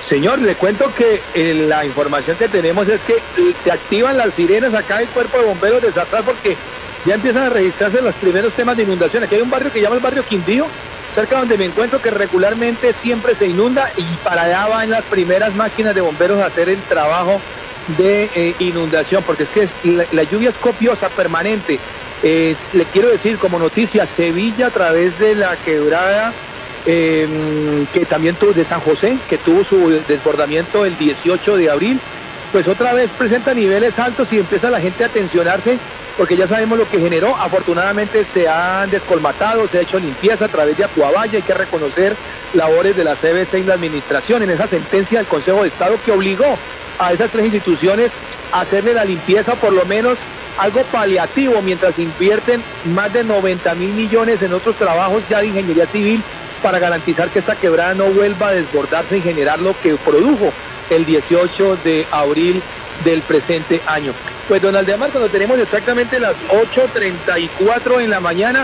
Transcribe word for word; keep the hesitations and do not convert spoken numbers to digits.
Señor, le cuento que eh, la información que tenemos es que eh, se activan las sirenas acá del cuerpo de bomberos de Satar porque ya empiezan a registrarse los primeros temas de inundación. Aquí hay un barrio que se llama el barrio Quindío, cerca donde me encuentro, que regularmente siempre se inunda y para allá van las primeras máquinas de bomberos a hacer el trabajo de eh, inundación, porque es que la, la lluvia es copiosa, permanente. Eh, le quiero decir como noticia, Sevilla a través de la quebrada eh, que también tuvo de San José, que tuvo su desbordamiento el dieciocho de abril, pues otra vez presenta niveles altos y empieza la gente a tensionarse, porque ya sabemos lo que generó. Afortunadamente se han descolmatado, se ha hecho limpieza a través de Acuabaya. Hay que reconocer labores de la C B C y la administración en esa sentencia del Consejo de Estado que obligó a esas tres instituciones a hacerle la limpieza, por lo menos algo paliativo, mientras invierten más de noventa mil millones en otros trabajos ya de ingeniería civil para garantizar que esta quebrada no vuelva a desbordarse y generar lo que produjo el dieciocho de abril del presente año. Pues don Aldemar, cuando tenemos exactamente las ocho treinta y cuatro en la mañana,